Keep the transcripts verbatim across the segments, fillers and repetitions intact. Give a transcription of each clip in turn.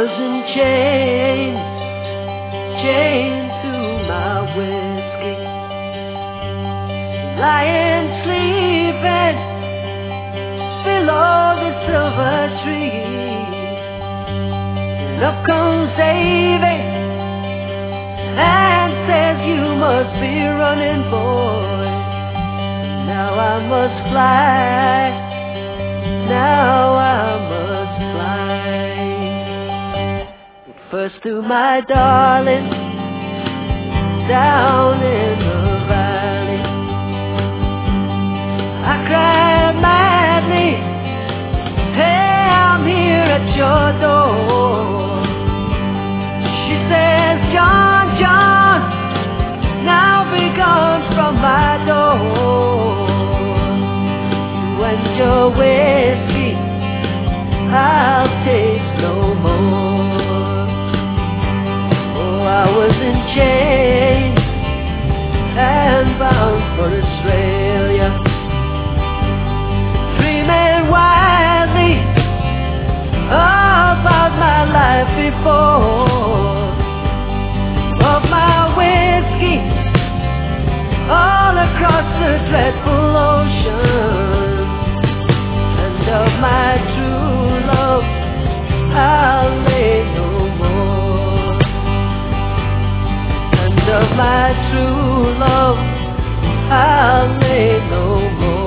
was in chains, chained to my whiskey, lying sleeping below the silver tree. And up comes Davy and says, you must be running, boy. Now I must fly, now I must fly. But first to my darling down in the valley. I cried madly, hey, I'm here at your door. She says, John, John, now be gone from my door. You and your whiskey I'll taste no more. Oh, I was in chains and bound for Australia, dreaming wildly about my life before, of my whiskey all across the dreadful ocean, and of my true love I'll lay no more, and of my true love I'll lay no more.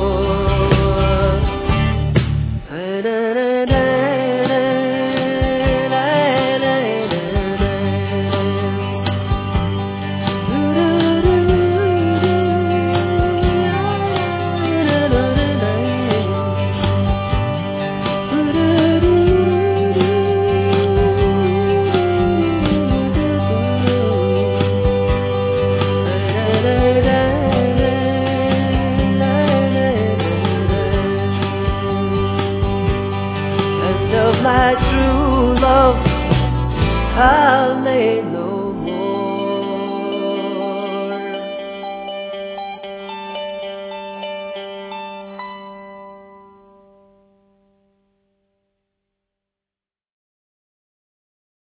Of my true love I'll lay